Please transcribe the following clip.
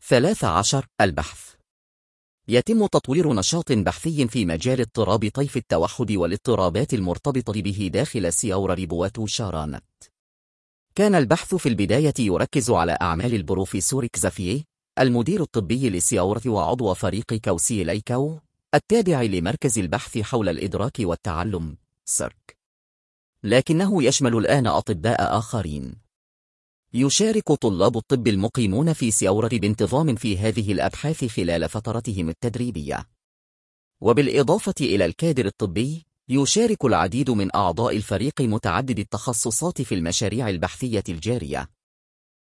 13. البحث. يتم تطوير نشاط بحثي في مجال اضطراب طيف التوحد والاضطرابات المرتبطة به داخل سياورة ريبواتو شارانت. كان البحث في البداية يركز على أعمال البروفيسور كزافييه، المدير الطبي لسياورة وعضو فريق كوسي ليكاو التابع لمركز البحث حول الإدراك والتعلم سيرك، لكنه يشمل الآن أطباء آخرين. يشارك طلاب الطب المقيمون في سياورة بانتظام في هذه الأبحاث خلال فترتهم التدريبية، وبالإضافة إلى الكادر الطبي يشارك العديد من أعضاء الفريق متعدد التخصصات في المشاريع البحثية الجارية.